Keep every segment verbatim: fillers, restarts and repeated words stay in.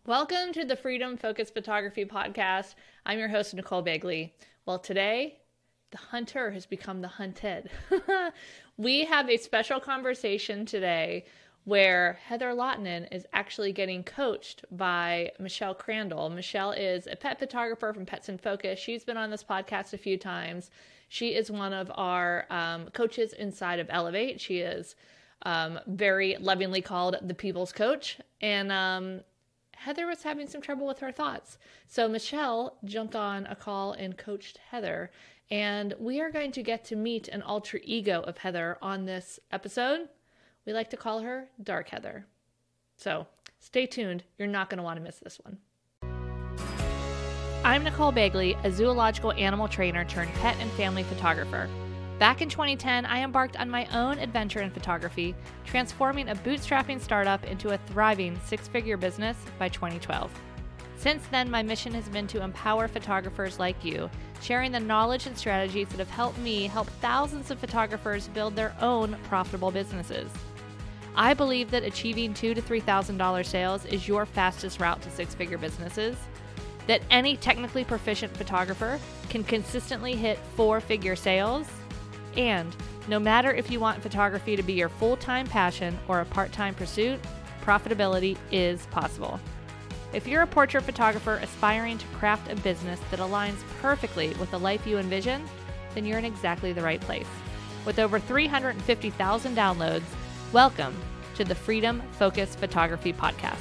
Welcome to the Freedom Focused Photography Podcast. I'm your host, Nicole Bagley. Well, today, the hunter has become the hunted. We have a special conversation today where Heather Lottanen is actually getting coached by Michelle Crandall. Michelle is a pet photographer from Pets in Focus. She's been on this podcast a few times. She is one of our um, coaches inside of Elevate. She is um, very lovingly called the People's Coach. And um, Heather was having some trouble with her thoughts. So Michelle jumped on a call and coached Heather. And we are going to get to meet an alter ego of Heather on this episode. We like to call her Dark Heather. So stay tuned. You're not going to want to miss this one. I'm Nicole Bagley, a zoological animal trainer turned pet and family photographer. Back in twenty ten, I embarked on my own adventure in photography, transforming a bootstrapping startup into a thriving six-figure business by twenty twelve. Since then, my mission has been to empower photographers like you, sharing the knowledge and strategies that have helped me help thousands of photographers build their own profitable businesses. I believe that achieving two thousand to three thousand dollars sales is your fastest route to six-figure businesses, that any technically proficient photographer can consistently hit four-figure sales, and no matter if you want photography to be your full-time passion or a part-time pursuit, profitability is possible. If you're a portrait photographer aspiring to craft a business that aligns perfectly with the life you envision, then you're in exactly the right place. With over three hundred fifty thousand downloads, welcome to the Freedom Focused Photography Podcast.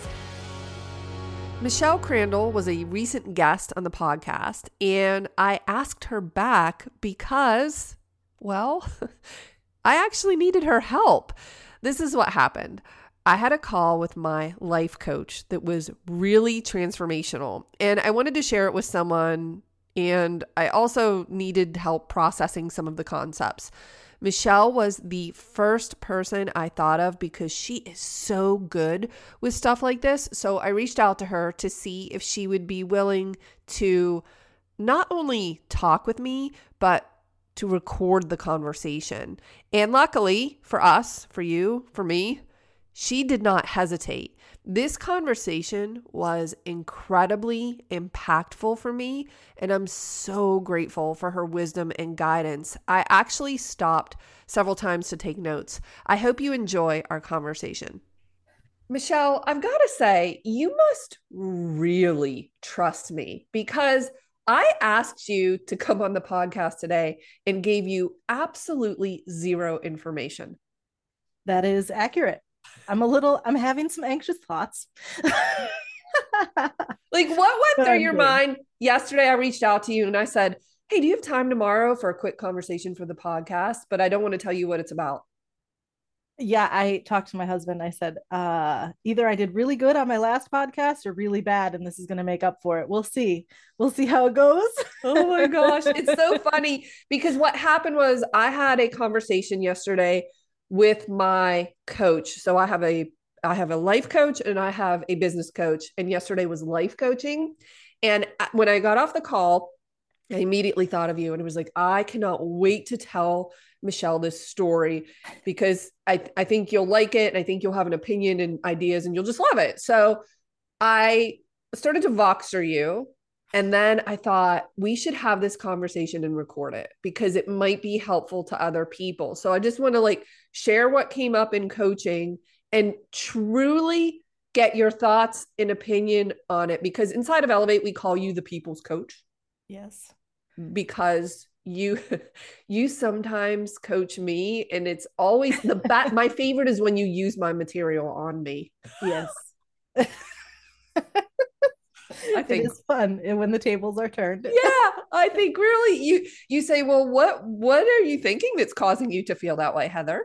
Michelle Crandall was a recent guest on the podcast, and I asked her back because, well, I actually needed her help. This is what happened. I had a call with my life coach that was really transformational, and I wanted to share it with someone, and I also needed help processing some of the concepts. Michelle was the first person I thought of because she is so good with stuff like this. So I reached out to her to see if she would be willing to not only talk with me, but to record the conversation. And luckily for us, for you, for me, she did not hesitate. This conversation was incredibly impactful for me, and I'm so grateful for her wisdom and guidance. I actually stopped several times to take notes. I hope you enjoy our conversation. Michelle, I've got to say, you must really trust me because I asked you to come on the podcast today and gave you absolutely zero information. That is accurate. I'm a little, I'm having some anxious thoughts. Like, what went through your mind? Yesterday, I reached out to you and I said, hey, do you have time tomorrow for a quick conversation for the podcast? But I don't want to tell you what it's about. Yeah, I talked to my husband. I said, uh, either I did really good on my last podcast or really bad, and this is going to make up for it. We'll see. We'll see how it goes. Oh my gosh. It's so funny because what happened was I had a conversation yesterday with my coach. So I have a I have a life coach and I have a business coach. And yesterday was life coaching. And when I got off the call, I immediately thought of you and it was like, I cannot wait to tell Michelle this story because I, I think you'll like it. And I think you'll have an opinion and ideas and you'll just love it. So I started to Voxer you. And then I thought we should have this conversation and record it because it might be helpful to other people. So I just want to like share what came up in coaching and truly get your thoughts and opinion on it. Because inside of Elevate, we call you the people's coach. Yes. Because you, you sometimes coach me and it's always the bat. My favorite is when you use my material on me. Yes. I think it's fun when the tables are turned. Yeah, I think really you you say, well, what what are you thinking that's causing you to feel that way, Heather?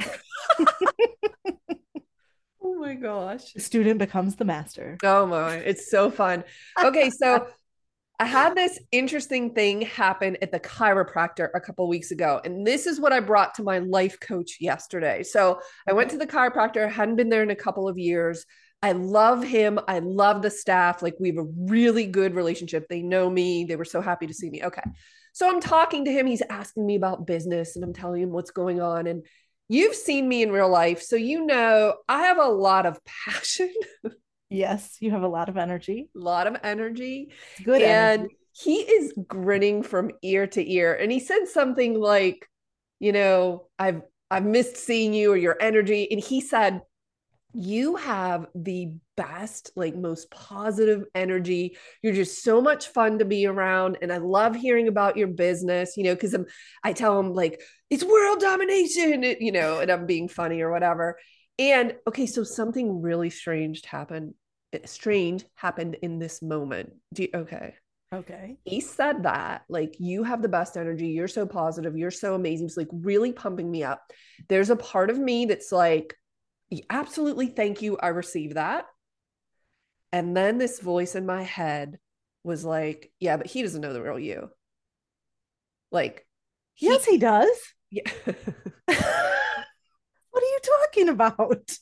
Oh my gosh. The student becomes the master. Oh my, it's so fun. Okay, so I had this interesting thing happen at the chiropractor a couple of weeks ago, and this is what I brought to my life coach yesterday. So I went to the chiropractor, hadn't been there in a couple of years. I love him. I love the staff. Like we have a really good relationship. They know me. They were so happy to see me. Okay. So I'm talking to him. He's asking me about business and I'm telling him what's going on. And you've seen me in real life. So, you know, I have a lot of passion. Yes, you have a lot of energy. A lot of energy. It's good And energy. he is grinning from ear to ear. And he said something like, you know, I've I've missed seeing you or your energy. And he said, you have the best, like most positive energy. You're just so much fun to be around. And I love hearing about your business, you know, because I'm I tell him like it's world domination, you know, and I'm being funny or whatever. And okay, so something really strange happened. Strange happened in this moment. Do you, okay. Okay. He said that, like, you have the best energy. You're so positive. You're so amazing. It's like really pumping me up. There's a part of me that's like, absolutely, thank you. I received that. And then this voice in my head was like, yeah, but he doesn't know the real you. Like, he, Yes, he does. yeah. What are you talking about?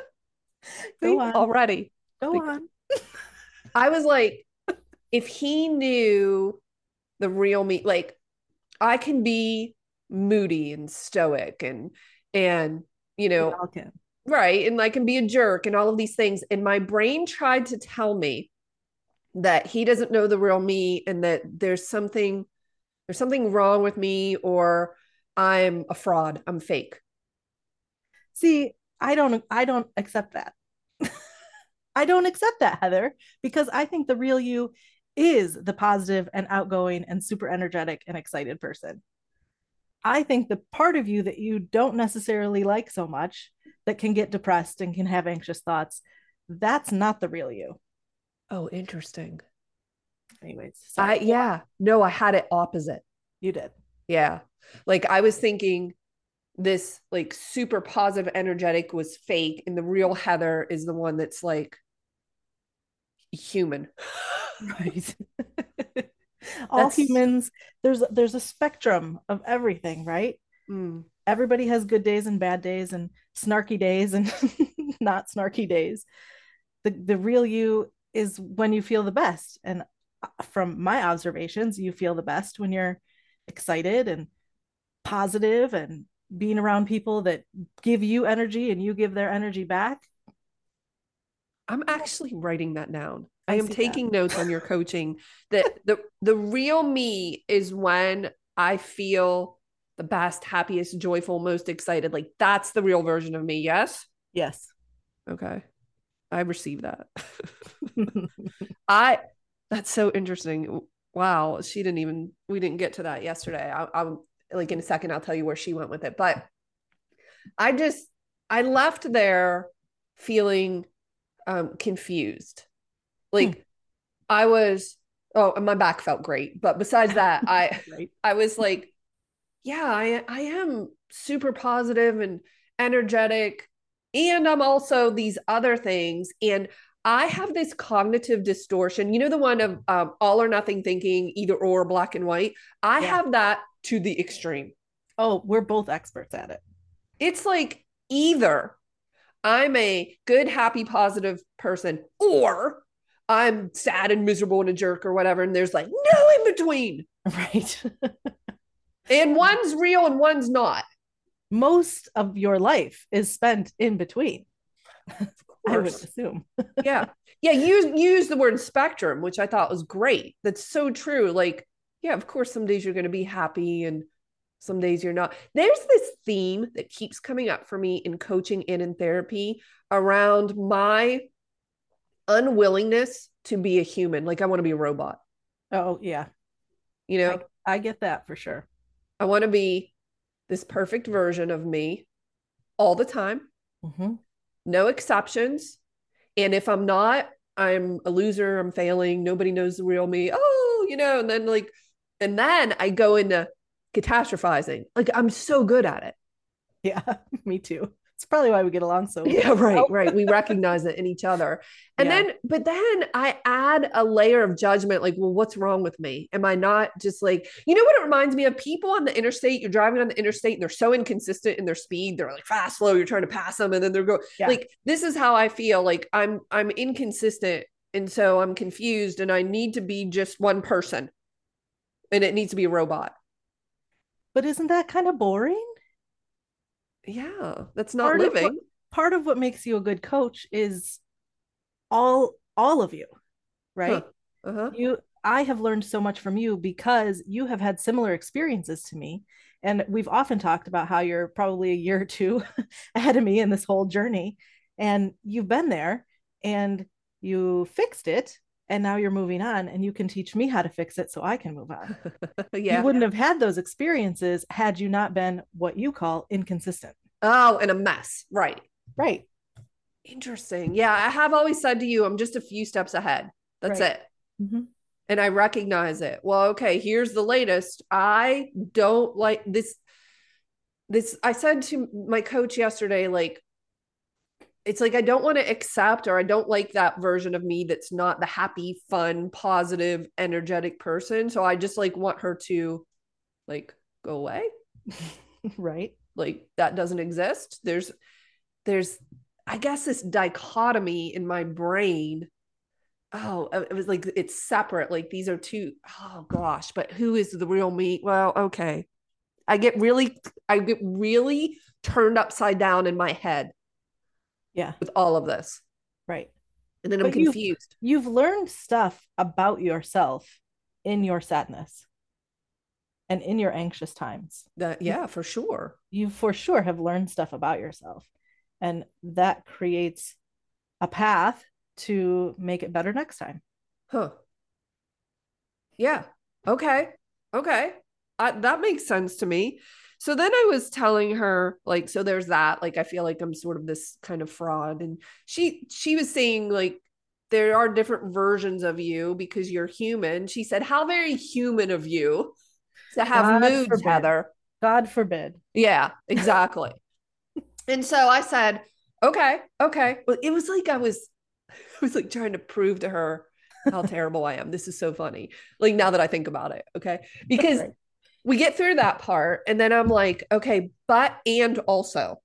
Go on. Already. Go like, on. I was like, if he knew the real me, like, I can be moody and stoic and, and, you We know, all can. right. And I can be a jerk and all of these things. And my brain tried to tell me that he doesn't know the real me and that there's something, there's something wrong with me, or I'm a fraud. I'm fake. See, I don't I don't accept that. I don't accept that, Heather, because I think the real you is the positive and outgoing and super energetic and excited person. I think the part of you that you don't necessarily like so much, that can get depressed and can have anxious thoughts, that's not the real you. Oh, interesting. Anyways, I, sorry. yeah, no, I had it opposite. You did. Yeah. Like I was thinking this like super positive, energetic was fake, and the real Heather is the one that's like human. Right. All That's humans, there's there's a spectrum of everything, right? mm, Everybody has good days and bad days and snarky days and not snarky days. The the real you is when you feel the best. And from my observations, you feel the best when you're excited and positive and being around people that give you energy and you give their energy back. I'm actually writing that down. I I am see taking that. notes on your coaching that the the real me is when I feel the best, happiest, joyful, most excited. Like that's the real version of me. Yes. Yes. Okay. I received that. I that's so interesting. Wow, she didn't even we didn't get to that yesterday. I, I'm like in a second I'll tell you where she went with it, but I just I left there feeling um confused. Hmm. Like I was oh, and my back felt great, but besides that, I Right. I was like, yeah, I I am super positive and energetic, and I'm also these other things, and I have this cognitive distortion. You know the one of um, all or nothing thinking, either or, black and white. I Yeah. have that to the extreme. Oh, we're both experts at it. It's like either I'm a good, happy, positive person, or I'm sad and miserable and a jerk or whatever. And there's like no in between. Right. And one's real and one's not. Most of your life is spent in between. I would Course. assume. Yeah. Yeah. Use use the word spectrum, which I thought was great. That's so true. Like, yeah, of course, some days you're going to be happy and some days you're not. There's this theme that keeps coming up for me in coaching and in therapy around my unwillingness to be a human. Like I want to be a robot. Oh, yeah. You I, know, I get that for sure. I want to be this perfect version of me all the time, Mm-hmm. no exceptions. And if I'm not, I'm a loser, I'm failing, nobody knows the real me. Oh, you know, and then like, and then I go into catastrophizing. Like I'm so good at it. Yeah, me too. It's probably why we get along so Yeah, right, well. right. We recognize it in each other. And Yeah. then, but then I add a layer of judgment like, well, what's wrong with me? Am I not just like, you know what it reminds me of? People on the interstate, you're driving on the interstate and they're so inconsistent in their speed. They're like fast, slow, you're trying to pass them. And then they're going, Yeah. like, this is how I feel. Like I'm, I'm inconsistent. And so I'm confused and I need to be just one person and it needs to be a robot. But isn't that kind of boring? Yeah, that's not Part of what living. part of what makes you a good coach is all all of you, Huh. right? Uh-huh. You I have learned so much from you because you have had similar experiences to me. And we've often talked about how you're probably a year or two ahead of me in this whole journey. And you've been there and you fixed it. And now you're moving on and you can teach me how to fix it so I can move on. You Yeah. wouldn't have had those experiences had you not been what you call inconsistent. Oh, and a mess. Right. Right. Interesting. Yeah, I have always said to you, I'm just a few steps ahead. That's Right. it. Mm-hmm. And I recognize it. Well, okay, here's the latest. I don't like this. This, I said to my coach yesterday, like, it's like I don't want to accept, or I don't like that version of me that's not the happy, fun, positive, energetic person. So I just like want her to like go away. Right. Like that doesn't exist. There's there's I guess this dichotomy in my brain. Oh, it was like it's separate. Like these are two, oh gosh, but who is the real me? Well, okay. I get really I get really turned upside down in my head Yeah. with all of this. Right. And then I'm But you've confused. you've learned stuff about yourself in your sadness and in your anxious times. That yeah, for sure. You for sure have learned stuff about yourself. And that creates a path to make it better next time. Huh. Yeah. Okay. Okay. I, that makes sense to me. So then I was telling her, like, so there's that. Like, I feel like I'm sort of this kind of fraud. And she she was saying, like, there are different versions of you because you're human. She said, how very human of you to have God moods, forbid. Heather. God forbid. Yeah, exactly. And so I said, okay, okay. Well, it was like I was, I was like trying to prove to her how terrible I am. This is so funny. Like now that I think about it, okay? Because Right. we get through that part and then I'm like, okay, but and also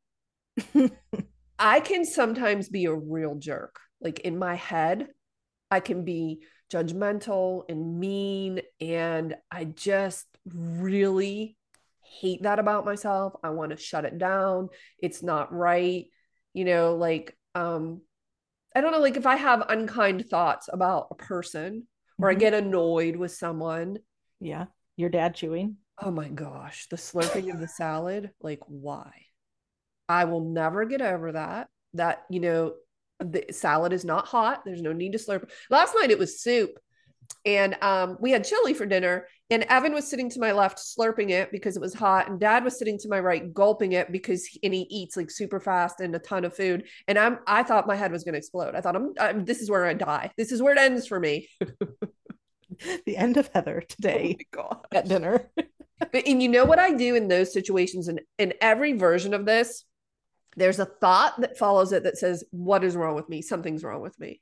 I can sometimes be a real jerk. Like in my head, I can be judgmental and mean and I just really hate that about myself. I want to shut it down. It's not right. You know, like um I don't know, like if I have unkind thoughts about a person or I Mhm. get annoyed with someone, Yeah. Your dad chewing. oh my gosh, the slurping of the salad, like why? I will never get over that. That, you know, the salad is not hot. There's no need to slurp. Last night it was soup. And um, we had chili for dinner, and Evan was sitting to my left slurping it because it was hot, and Dad was sitting to my right gulping it because he, and he eats like super fast and a ton of food. And I'm I thought my head was going to explode. I thought I'm, I'm this is where I die. This is where it ends for me. The end of Heather today Oh my god! at dinner. But and you know what I do in those situations, and in every version of this, there's a thought that follows it that says, "What is wrong with me? Something's wrong with me."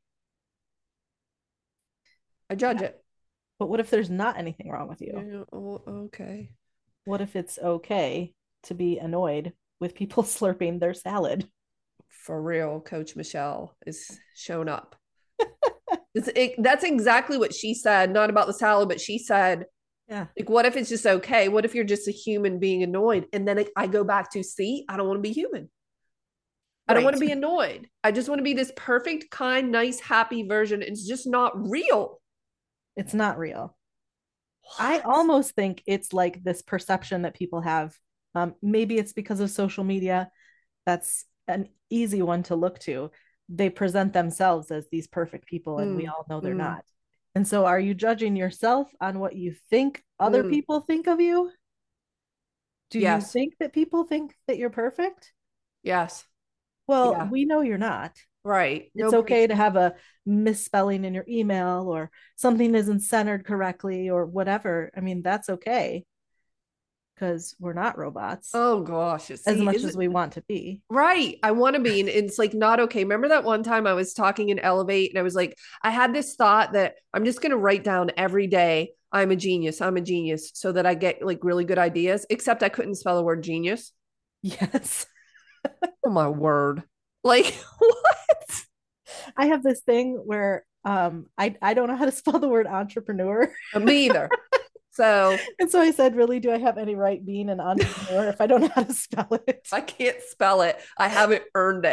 I judge Yeah. it. But what if there's not anything wrong with you? Yeah, oh, okay. What if it's okay to be annoyed with people slurping their salad? For real, Coach Michelle is shown up. It's, it, that's exactly what she said, not about the salad, but she said, Yeah. like, what if it's just okay? What if you're just a human being annoyed? And then it, I go back to, see, I don't want to be human. I don't Right. want to be annoyed. I just want to be this perfect, kind, nice, happy version. It's just not real. It's not real. What? I almost think it's like this perception that people have. Um, maybe it's because of social media. That's an easy one to look to. They present themselves as these perfect people, and mm. we all know they're mm. not. And so, are you judging yourself on what you think other mm. people think of you? Do yes. you think that people think that you're perfect? Yes. Well, yeah. we know you're not. Right. It's Nobody... okay to have a misspelling in your email or something isn't centered correctly or whatever. I mean, that's okay because we're not robots. Oh gosh. See, as much as it... we want to be. Right. I want to be. And it's like not okay. Remember that one time I was talking in Elevate and I was like, I had this thought that I'm just going to write down every day, I'm a genius. I'm a genius. So that I get like really good ideas, except I couldn't spell the word genius. Yes. Oh my word. Like what? I have this thing where um I, I don't know how to spell the word entrepreneur. Me either. So and so I said, really, do I have any right being an entrepreneur if I don't know how to spell it? I can't spell it. I haven't earned it.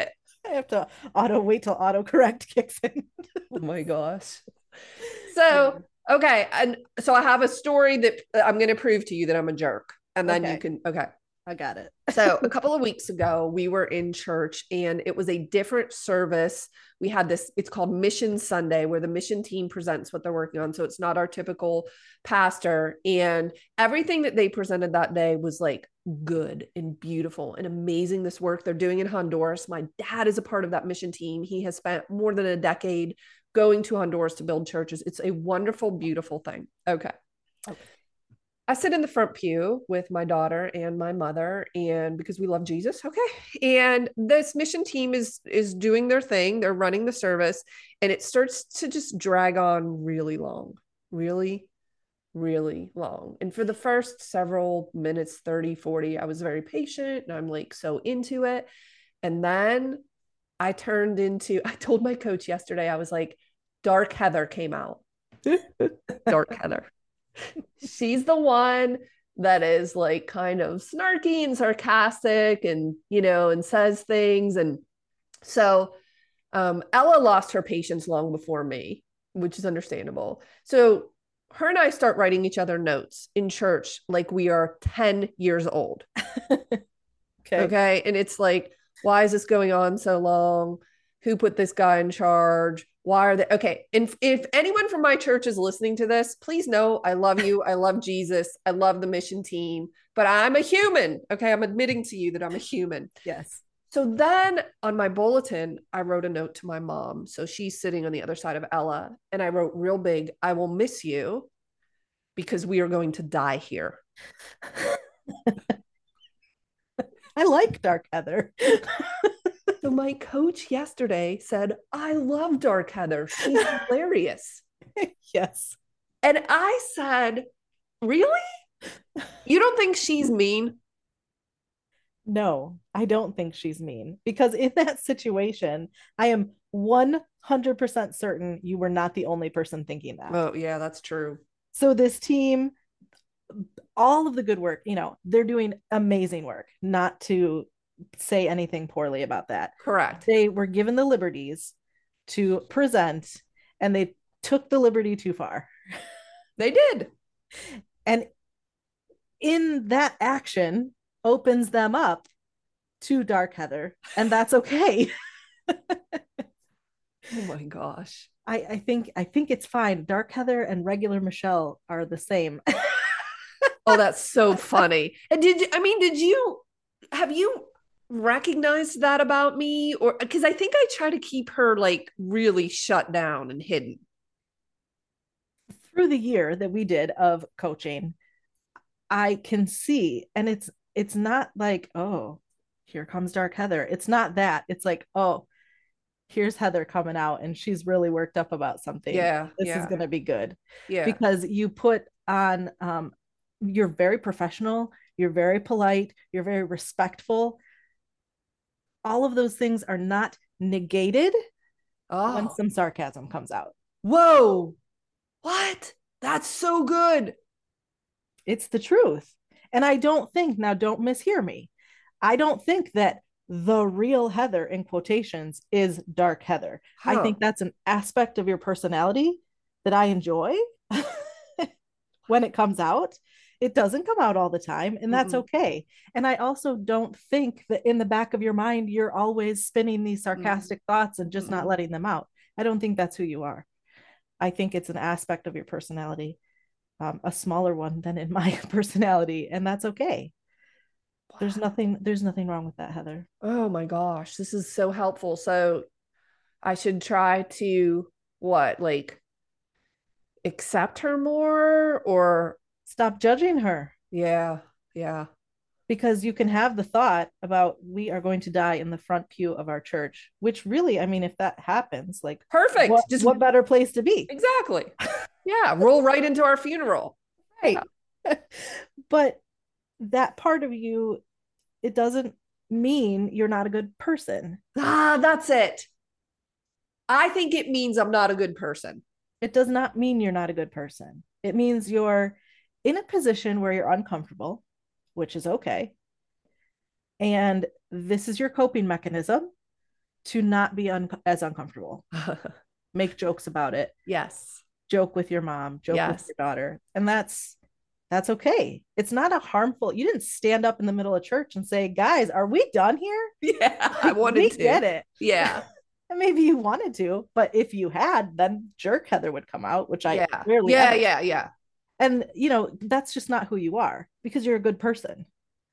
I have to auto wait till autocorrect kicks in. Oh my gosh. So, okay. And so I have a story that I'm going to prove to you that I'm a jerk. And then Okay. you can, okay. I got it. So a couple of weeks ago, we were in church and it was a different service. We had this, it's called Mission Sunday, where the mission team presents what they're working on. So it's not our typical pastor. And everything that they presented that day was like good and beautiful and amazing. This work they're doing in Honduras. My dad is a part of that mission team. He has spent more than a decade going to Honduras to build churches. It's a wonderful, beautiful thing. Okay. Okay. I sit in the front pew with my daughter and my mother, and because we love Jesus, okay. And this mission team is is doing their thing. They're running the service, and it starts to just drag on really long, really, really long. And for the first several minutes, thirty, forty, I was very patient, and I'm like so into it. And then I turned into, I told my coach yesterday, I was like, Dark Heather came out. Dark Heather. She's the one that is like kind of snarky and sarcastic and, you know, and says things. And so um, Ella lost her patience long before me, which is understandable. So her and I start writing each other notes in church like we are ten years old. Okay. Okay. And it's like, why is this going on so long? Who put this guy in charge? Why are they okay? And if anyone from my church is listening to this, please know I love you. I love Jesus. I love the mission team, but I'm a human. Okay. I'm admitting to you that I'm a human. Yes. So then on my bulletin, I wrote a note to my mom. So she's sitting on the other side of Ella. And I wrote real big, I will miss you because we are going to die here. I like Dark Heather. So my coach yesterday said, I love Dark Heather. She's hilarious. Yes. And I said, really? You don't think she's mean? No, I don't think she's mean, because in that situation, I am one hundred percent certain you were not the only person thinking that. Oh, yeah, that's true. So this team, all of the good work, you know, they're doing amazing work, not to say anything poorly about that. Correct. They were given the liberties to present, and they took the liberty too far. They did. And in that action opens them up to Dark Heather, and that's okay. Oh my gosh. I, I think I think it's fine. Dark Heather and regular Michelle are the same. Oh, that's so funny. And did you, I mean, did you, have you recognized that about me? Or because I think I try to keep her like really shut down and hidden. Through the year that we did of coaching, I can see, and it's it's not like, oh, here comes Dark Heather. It's not that. It's like, oh, here's Heather coming out and she's really worked up about something. Yeah. This yeah. is going to be good. Yeah. Because you put on, um, you're very professional, you're very polite, you're very respectful. All of those things are not negated oh. when some sarcasm comes out. Whoa. What? That's so good. It's the truth. And I don't think, now don't mishear me, I don't think that the real Heather, in quotations, is Dark Heather. Huh. I think that's an aspect of your personality that I enjoy when it comes out. It doesn't come out all the time, and that's mm-hmm. okay. And I also don't think that in the back of your mind, you're always spinning these sarcastic mm-hmm. thoughts and just mm-hmm. not letting them out. I don't think that's who you are. I think it's an aspect of your personality, um, a smaller one than in my personality, and that's okay. There's nothing, there's nothing wrong with that, Heather. Oh my gosh, this is so helpful. So I should try to what, like accept her more or stop judging her. Yeah. Yeah. Because you can have the thought about, we are going to die in the front pew of our church, which really, I mean, if that happens, like perfect. What, Just what better place to be? Exactly. Yeah. Roll right into our funeral. Right. Yeah. But that part of you, it doesn't mean you're not a good person. Ah, that's it. I think it means I'm not a good person. It does not mean you're not a good person. It means you're in a position where you're uncomfortable, which is okay. And this is your coping mechanism. to not be un- as uncomfortable. Make jokes about it. Yes. Joke with your mom, joke Yes. with your daughter. And that's that's okay. It's not a harmful. You didn't stand up in the middle of church and say, "Guys, are we done here?" Yeah, I wanted we to. get it. Yeah. And maybe you wanted to, but if you had, then jerk Heather would come out, which I Yeah. rarely Yeah, ever. yeah, yeah. And you know, that's just not who you are because you're a good person.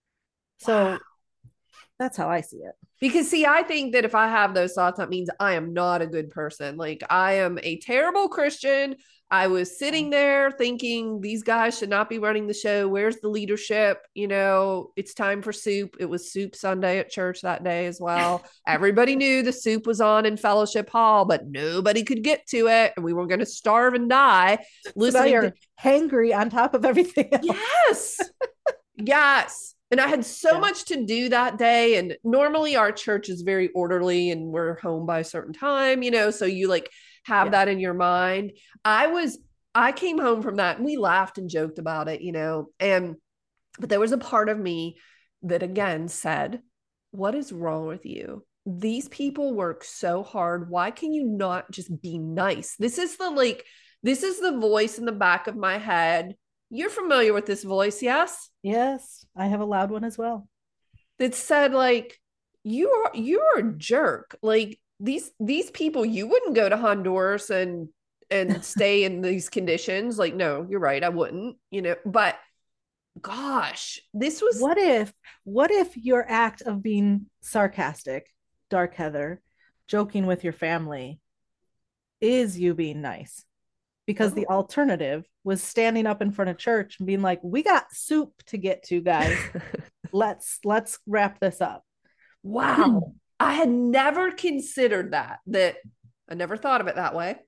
So Wow. that's how I see it. Because see, I think that if I have those thoughts, that means I am not a good person. Like I am a terrible Christian. I was sitting there thinking these guys should not be running the show. Where's the leadership? You know, it's time for soup. It was soup Sunday at church that day as well. Everybody knew the soup was on in Fellowship Hall, but nobody could get to it. And we were going to starve and die. So now you're to- hangry on top of everything else. Yes. Yes. And I had so Yeah. much to do that day. And normally our church is very orderly and we're home by a certain time, you know, so you like have Yeah. that in your mind. I was, I came home from that and we laughed and joked about it, you know, and, but there was a part of me that again said, what is wrong with you? These people work so hard. Why can you not just be nice? This is the like, this is the voice in the back of my head. You're familiar with this voice, yes? Yes, I have a loud one as well. That said, like, you are you're a jerk. Like these these people, you wouldn't go to Honduras and and stay in these conditions. Like, no, you're right, I wouldn't, you know, but gosh, this was What if what if your act of being sarcastic, dark Heather, joking with your family is you being nice? Because Oh. the alternative was standing up in front of church and being like, we got soup to get to, guys. let's let's wrap this up. Wow. I had never considered that. That I never thought of it that way.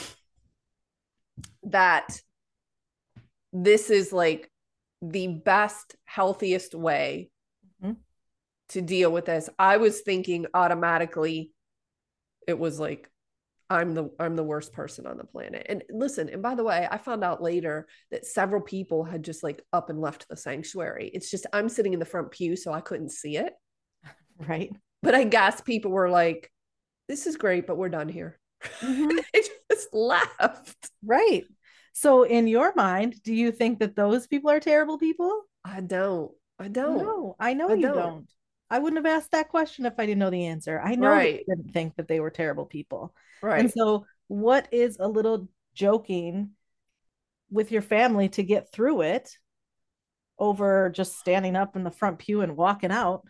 That this is like the best, healthiest way Mhm. to deal with this. I was thinking automatically it was like I'm the I'm the worst person on the planet. And listen, and by the way, I found out later that several people had just like up and left the sanctuary. It's just I'm sitting in the front pew, so I couldn't see it. Right. But I guess people were like, this is great, but we're done here. Mhm. They just left. Right. So in your mind, do you think that those people are terrible people? I don't. I don't. No, I know I you don't. don't. I wouldn't have asked that question if I didn't know the answer. I know that Right. you didn't think that they were terrible people. Right. And so what is a little joking with your family to get through it over just standing up in the front pew and walking out?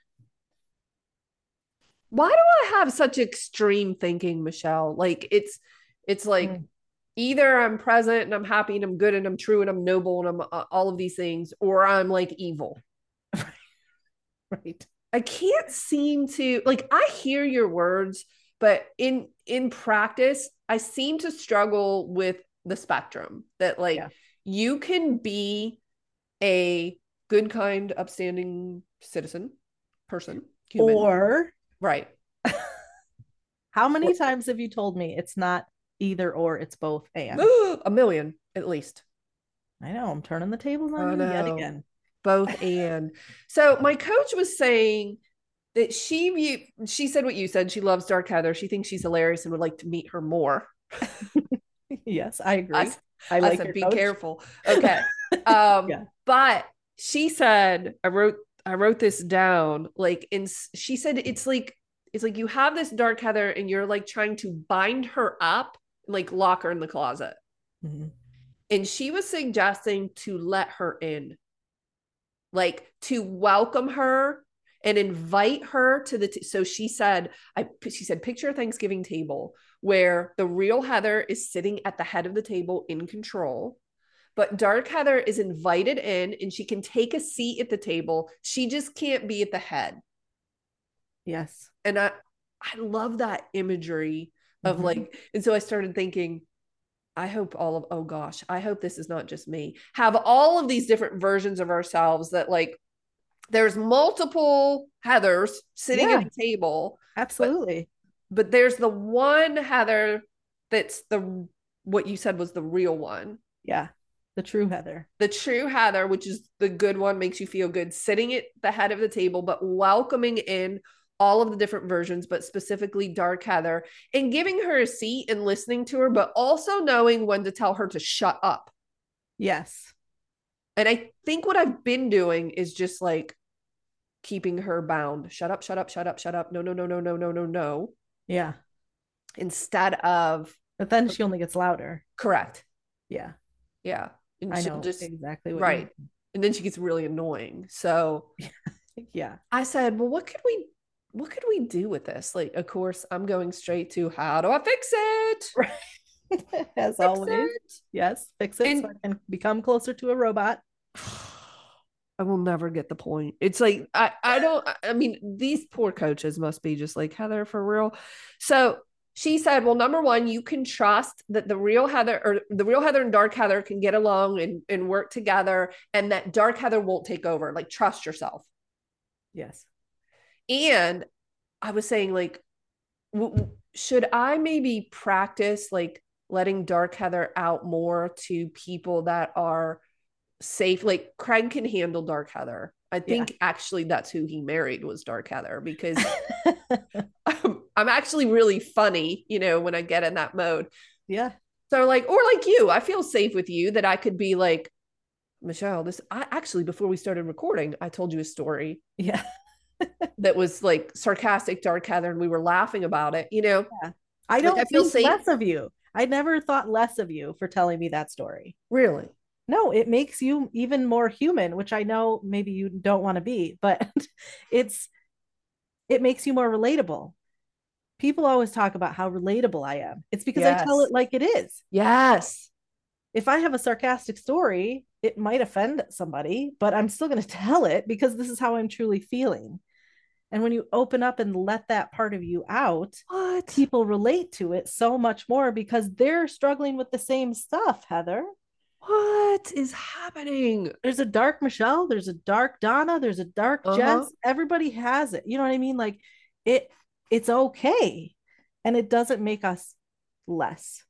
Why do I have such extreme thinking, Michelle? Like it's it's like Mm. either I'm present and I'm happy and I'm good and I'm true and I'm noble and I'm uh, all of these things, or I'm like evil. Right. I can't seem to like I hear your words, but in in practice, I seem to struggle with the spectrum that like Yeah. you can be a good, kind, upstanding citizen, person, human. Or Right. how many times have you told me it's not either or, it's both and? A million at least. I know, I'm turning the tables on I you yet know. again. Both and. So my coach was saying that she view, she said what you said. She loves Dark Heather. She thinks she's hilarious and would like to meet her more. Yes, I agree. I, I I like said, your be coach. careful. Okay. Um, Yeah. But she said, I wrote, I wrote this down. Like, in, she said, it's like, it's like you have this Dark Heather and you're like trying to bind her up, and like lock her in the closet. Mhm. And she was suggesting to let her in, like to welcome her and invite her to the, t- so she said, I, she said, picture a Thanksgiving table where the real Heather is sitting at the head of the table in control, but Dark Heather is invited in and she can take a seat at the table. She just can't be at the head. Yes. And I, I love that imagery of Mhm. like, and so I started thinking, I hope all of, oh gosh, I hope this is not just me. Have all of these different versions of ourselves that like, there's multiple Heathers sitting Yeah. at a table. Absolutely. But, but there's the one Heather that's the, what you said was the real one. Yeah. The true Heather. The true Heather, which is the good one, makes you feel good, sitting at the head of the table, but welcoming in all of the different versions, but specifically Dark Heather, and giving her a seat and listening to her, but also knowing when to tell her to shut up. Yes. And I think what I've been doing is just like keeping her bound. Shut up, shut up, shut up, shut up. No, no, no, no, no, no, no, no. Yeah. Instead of. But then she only gets louder. Correct. Yeah. Yeah. And I she'll know just. exactly what Right. you mean. And then she gets really annoying. So yeah. I said, well, what could we, what could we do with this? Like, of course, I'm going straight to how do I fix it? Right. As fix always. It. Yes. Fix it And, so I can become closer to a robot. I will never get the point. It's like, I, I don't, I mean, these poor coaches must be just like, Heather, for real. So she said, well, number one, you can trust that the real Heather or the real Heather and Dark Heather can get along and, and work together, and that Dark Heather won't take over. Like, trust yourself. Yes. And I was saying, like, w- should I maybe practice like letting Dark Heather out more to people that are safe? Like, Craig can handle Dark Heather. I think yeah. actually that's who he married, was Dark Heather, because I'm, I'm actually really funny, you know, when I get in that mode. Yeah. So like, or like you, I feel safe with you that I could be like, Michelle, this, I actually, before we started recording, I told you a story. Yeah. that was like sarcastic Dark Heather, and we were laughing about it, you know? Yeah. I don't like, I feel think safe. less of you. I never thought less of you for telling me that story. Really? No, it makes you even more human, which I know maybe you don't want to be, but it's, it makes you more relatable. People always talk about how relatable I am. It's because yes. I tell it like it is. Yes. If I have a sarcastic story, it might offend somebody, but I'm still going to tell it because this is how I'm truly feeling. And when you open up and let that part of you out, what? People relate to it so much more because they're struggling with the same stuff, Heather. What is happening? There's a dark Michelle, there's a dark Donna, there's a dark uh-huh. Jess. Everybody has it. You know what I mean? Like it, it's okay. And it doesn't make us less.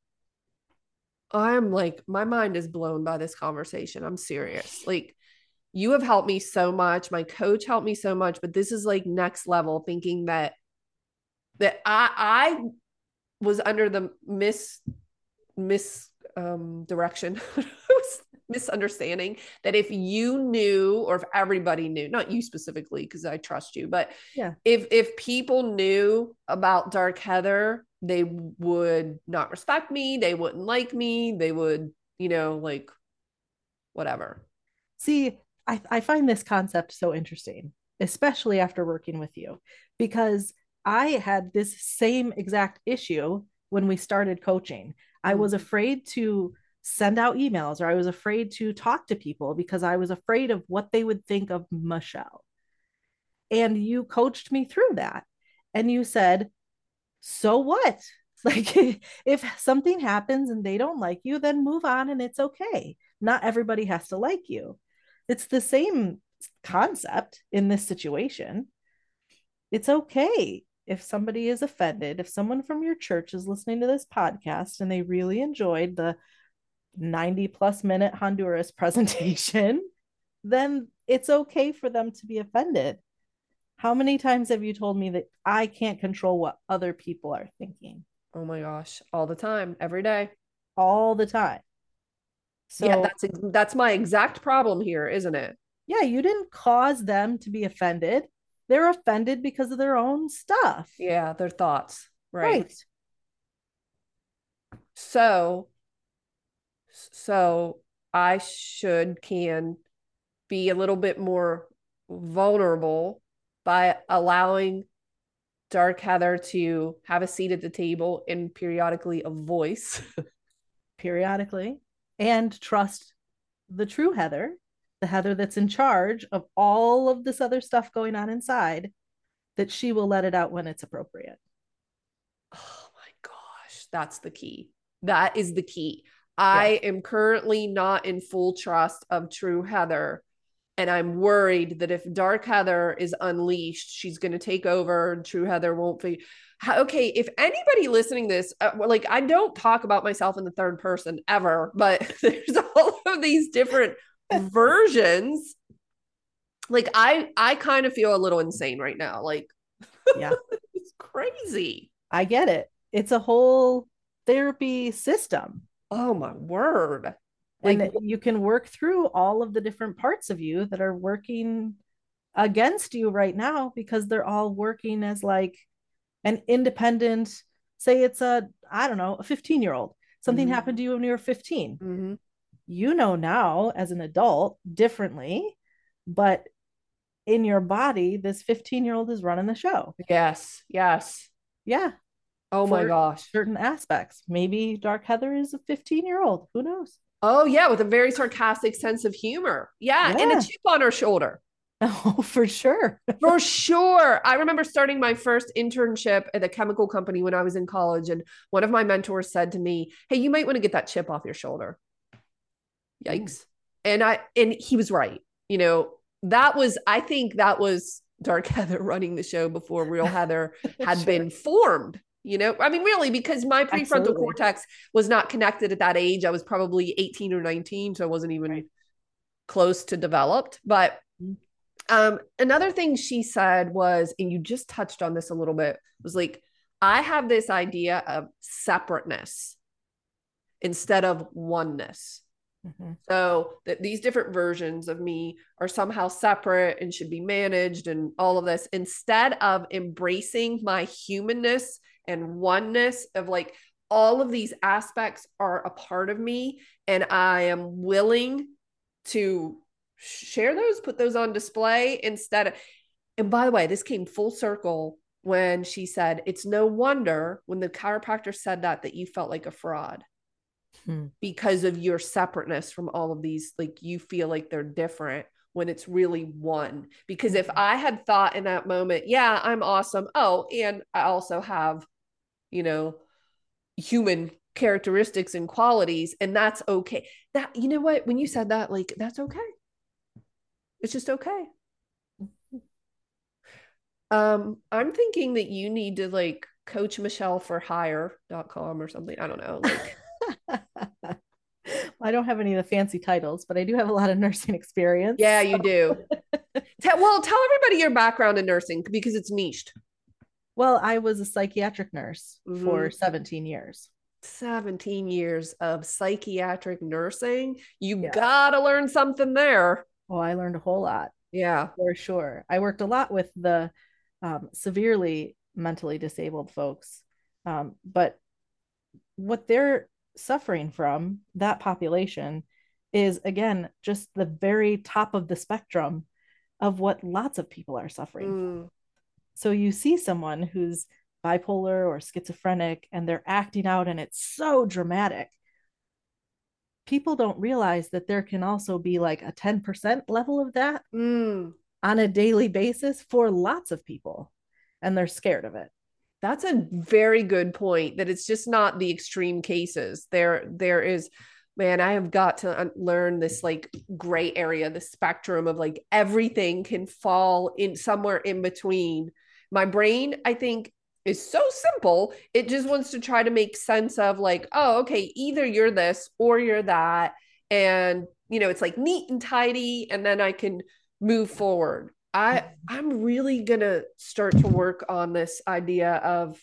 I'm like, my mind is blown by this conversation. I'm serious. Like, you have helped me so much. My coach helped me so much, but this is like next level, thinking that, that I, I was under the mis, mis, um, direction, misunderstanding that if you knew, or if everybody knew, not you specifically, because I trust you, but yeah, if, if people knew about Dark Heather, they would not respect me. They wouldn't like me. They would, you know, like whatever. See, I, I find this concept so interesting, especially after working with you, because I had this same exact issue when we started coaching. Mm-hmm. I was afraid to send out emails, or I was afraid to talk to people because I was afraid of what they would think of Michelle. And you coached me through that. And you said, so what? Like, if something happens and they don't like you, then move on and it's okay. Not everybody has to like you. It's the same concept in this situation. It's okay if somebody is offended. If someone from your church is listening to this podcast and they really enjoyed the ninety plus minute Honduras presentation, then it's okay for them to be offended. How many times have you told me that I can't control what other people are thinking? Oh my gosh, all the time, every day. All the time. So yeah, that's that's my exact problem here, isn't it? Yeah, you didn't cause them to be offended. They're offended because of their own stuff. Yeah, their thoughts. Right. Right. So, so I should can be a little bit more vulnerable by allowing Dark Heather to have a seat at the table and periodically a voice. Periodically. And trust the true Heather, the Heather that's in charge of all of this other stuff going on inside, that she will let it out when it's appropriate. Oh my gosh, that's the key. That is the key. I yeah. am currently not in full trust of true Heather. And I'm worried that if Dark Heather is unleashed, she's going to take over and true Heather won't be. Okay, if anybody listening to this, uh, like, I don't talk about myself in the third person ever, but there's all of these different versions. Like, I, I kind of feel a little insane right now. Like, Yeah. It's crazy. I get it. It's a whole therapy system. Oh my word. And Like, you can work through all of the different parts of you that are working against you right now because they're all working as like an independent, say it's a, I don't know, a fifteen year old. Something mm-hmm. happened to you when you were fifteen. Mm-hmm. You know now as an adult differently, but in your body, this fifteen year old is running the show. Yes. Yes. Yeah. Oh my gosh. Certain aspects. Maybe Dark Heather is a fifteen year old. Who knows? Oh yeah, with a very sarcastic sense of humor. Yeah, Yeah. and a chip on her shoulder. Oh, for sure. For sure. I remember starting my first internship at a chemical company when I was in college, and one of my mentors said to me, "Hey, you might want to get that chip off your shoulder." Yikes. Mm. And I and he was right. You know, that was I think that was Dark Heather running the show before Real Heather had sure. been formed. You know, I mean, really, because my prefrontal Absolutely. cortex was not connected at that age. I was probably eighteen or nineteen, so I wasn't even right. close to developed. But um, another thing she said was, and you just touched on this a little bit, was like, I have this idea of separateness instead of oneness. Mm-hmm. So that these different versions of me are somehow separate and should be managed and all of this, instead of embracing my humanness and oneness of like all of these aspects are a part of me and I am willing to share those, put those on display instead of, and by the way, this came full circle when she said, it's no wonder when the chiropractor said that, that you felt like a fraud hmm. because of your separateness from all of these, like you feel like they're different when it's really one. Because mm-hmm. if I had thought in that moment, yeah, I'm awesome. Oh, and I also have, you know, human characteristics and qualities, and that's okay. That, you know what, when you said that, like, that's okay. It's just okay. Um, I'm thinking that you need to like coach Michelle for hire dot com or something. I don't know. Like, well, I don't have any of the fancy titles, but I do have a lot of nursing experience. Yeah, so. you do. Tell, well, tell everybody your background in nursing because it's niched. Well, I was a psychiatric nurse mm-hmm. for seventeen years. seventeen years of psychiatric nursing. You yeah. gotta learn something there. Oh, I learned a whole lot. Yeah, for sure. I worked a lot with the um, severely mentally disabled folks. Um, but what they're suffering from, that population, is, again, just the very top of the spectrum of what lots of people are suffering mm. from. So you see someone who's bipolar or schizophrenic and they're acting out and it's so dramatic. People don't realize that there can also be like a ten percent level of that mm. on a daily basis for lots of people, and they're scared of it. That's a very good point, that it's just not the extreme cases. There, there is, man, I have got to learn this like gray area, the spectrum of like everything can fall in somewhere in between. My brain, I think, is so simple. It just wants to try to make sense of like, oh, okay, either you're this or you're that. And, you know, it's like neat and tidy. And then I can move forward. I, I'm really going to start to work on this idea of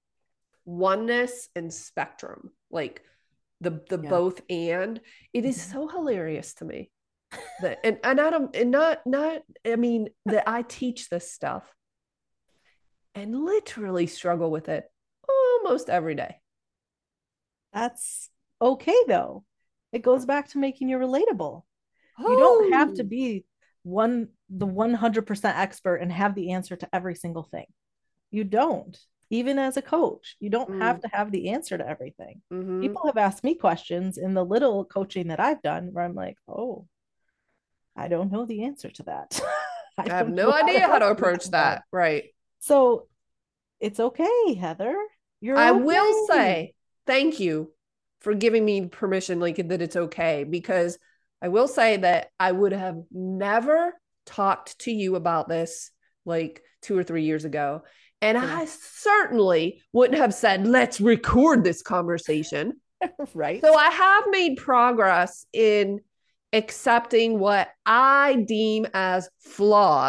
oneness and spectrum, like the, the yeah. both and. It is so hilarious to me that, and, and I don't, and not, not, I mean, that I teach this stuff and literally struggle with it almost every day. That's okay, though. It goes back to making you relatable. Oh. You don't have to be one the one hundred percent expert and have the answer to every single thing. You don't. Even as a coach, you don't mm. have to have the answer to everything. Mm-hmm. People have asked me questions in the little coaching that I've done where I'm like, oh, I don't know the answer to that. I, I have no idea how to, how to approach that. that. Right. So it's okay, Heather. You're I okay. will say thank you for giving me permission, like that it's okay, because I will say that I would have never talked to you about this like two or three years ago. And yeah. I certainly wouldn't have said, let's record this conversation. Right. So I have made progress in accepting what I deem as flaws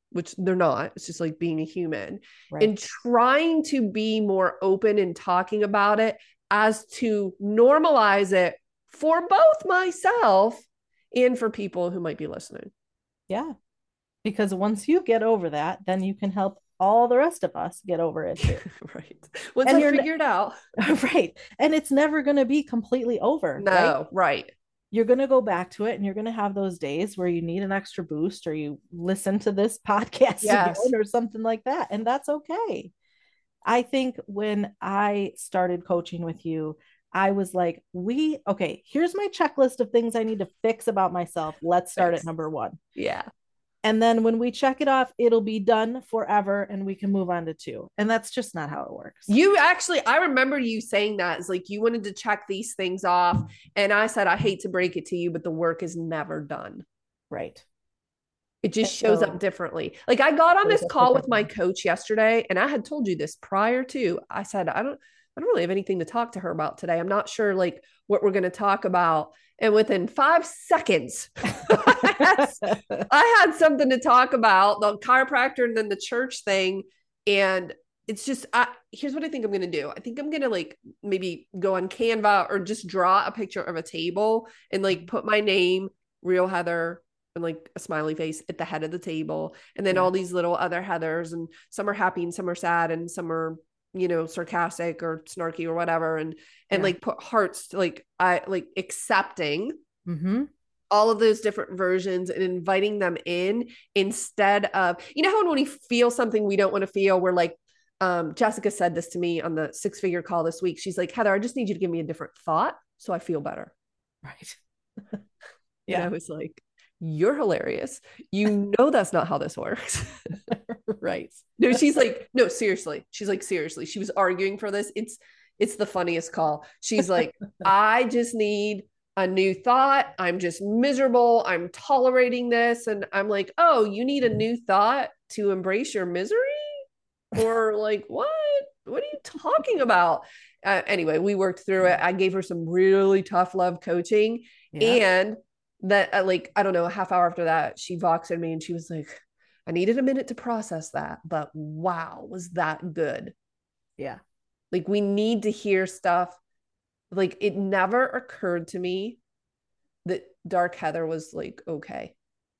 which they're not. It's just like being a human, Right. and trying to be more open and talking about it as to normalize it for both myself and for people who might be listening. Yeah. Because once you get over that, then you can help all the rest of us get over it too. Right. Once And I you're figure it out. right. And it's never going to be completely over. No, right. right. You're going to go back to it, and you're going to have those days where you need an extra boost, or you listen to this podcast Yes. again or something like that. And that's okay. I think when I started coaching with you, I was like, we, okay, here's my checklist of things I need to fix about myself. Let's start Fix. at number one. Yeah. And then when we check it off, it'll be done forever and we can move on to two. And that's just not how it works. You actually, I remember you saying that. It's like you wanted to check these things off. And I said, I hate to break it to you, but the work is never done. Right. It just And shows so- up differently. Like I got on Shows this up call with my differently. coach yesterday, and I had told you this prior to. I said, I don't I don't really have anything to talk to her about today. I'm not sure like what we're going to talk about. And within five seconds, I, had, I had something to talk about, the chiropractor and then the church thing. And it's just, I, here's what I think I'm going to do. I think I'm going to like maybe go on Canva or just draw a picture of a table and like put my name, Real Heather, and like a smiley face at the head of the table. And then Yeah. all these little other Heathers, and some are happy and some are sad and some are, you know, sarcastic or snarky or whatever. And, and Yeah. like put hearts, like I like accepting Mm-hmm. all of those different versions and inviting them in instead of, you know, how when we feel something we don't want to feel, we're like, um, Jessica said this to me on the six figure call this week. She's like, Heather, I just need you to give me a different thought so I feel better. Right. Yeah. And I Yeah. was like, you're hilarious. You know, that's not how this works. Right. No, she's like, no, seriously. She's like, seriously. She was arguing for this. It's, it's the funniest call. She's like, I just need a new thought. I'm just miserable. I'm tolerating this. And I'm like, oh, you need a new thought to embrace your misery? Or like, what? What are you talking about? Uh, anyway, we worked through it. I gave her some really tough love coaching. Yeah. And that, uh, like, I don't know, a half hour after that, she voxed at me and she was like, I needed a minute to process that. But wow, was that good? Yeah. Like, we need to hear stuff. Like, it never occurred to me that Dark Heather was like, okay.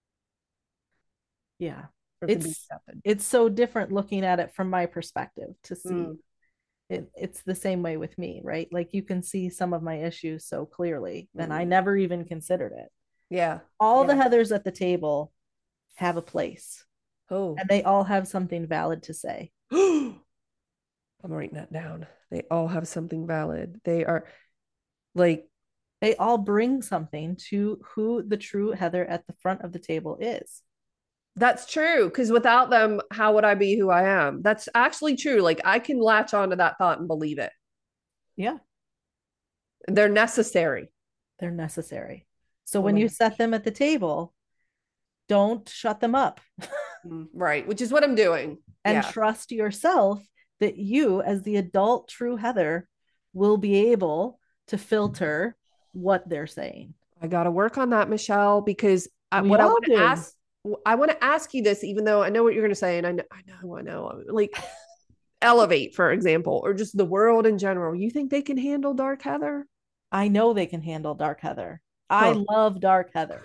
Yeah. Or could be It's accepted. it's so different looking at it from my perspective to see. Mm. It, it's the same way with me, right? Like you can see some of my issues so clearly, and I Mm. never even considered it. Yeah. All the Yeah. Heathers at the table have a place, Oh. and they all have something valid to say. I'm writing that down. They all have something valid. They are like, They all bring something to who the true Heather at the front of the table is. that's true. Because without them, how would I be who I am? That's actually true. Like, I can latch onto that thought and believe it. Yeah, They're necessary. they're necessary. So Oh when my you gosh. set them at the table, don't shut them up Mm, right. Which is what I'm doing. and Yeah. trust yourself that you, as the adult true Heather, will be able to filter what they're saying. I got to work on that, Michelle, because I, We what I all want to do. ask, I want to ask you this, even though I know what you're going to say. And I know, I know, I know, like Elevate, for example, or just the world in general. You think they can handle Dark Heather? I know they can handle Dark Heather. I Huh. love Dark Heather.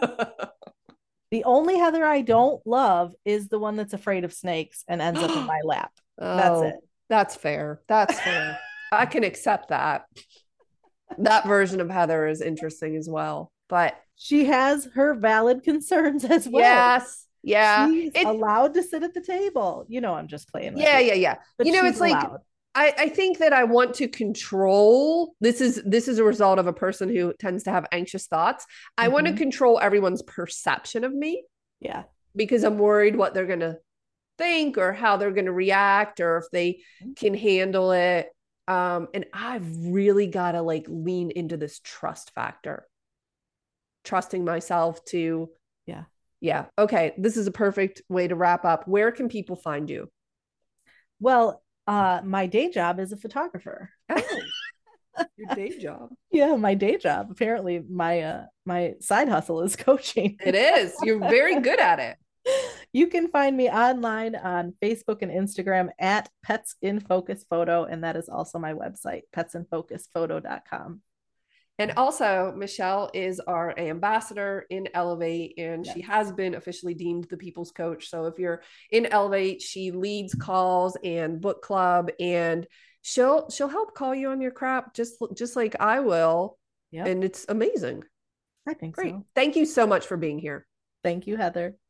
The only Heather I don't love is the one that's afraid of snakes and ends up in my lap. That's Oh, it. That's fair. That's fair. I can accept that. That version of Heather is interesting as well. But She has her valid concerns as well. yes, yeah. She's It- allowed to sit at the table. You know, I'm just playing with yeah, you. yeah, yeah. But You know, she's it's like allowed. I, I think that I want to control. This is this is a result of a person who tends to have anxious thoughts. I want to Mhm. control everyone's perception of me Yeah. because I'm worried what they're gonna think or how they're gonna react or if they can handle it. Um, and I've really got to like lean into this trust factor, trusting myself to. Yeah. Yeah. Okay. This is a perfect way to wrap up. Where can people find you? Well, uh, my day job is a photographer. Your day job. Yeah, my day job. Apparently, my uh my side hustle is coaching. It is. You're very good at it. You can find me online on Facebook and Instagram at Pets in Focus Photo. And that is also my website, pets in focus photo dot com. And also, Michelle is our ambassador in Elevate, and yes. she has been officially deemed the people's coach. So if you're in Elevate, she leads calls and book club, and she'll she'll help call you on your crap, just just like I will. Yep. And it's amazing. I think Great. so. Thank you so much for being here. Thank you, Heather.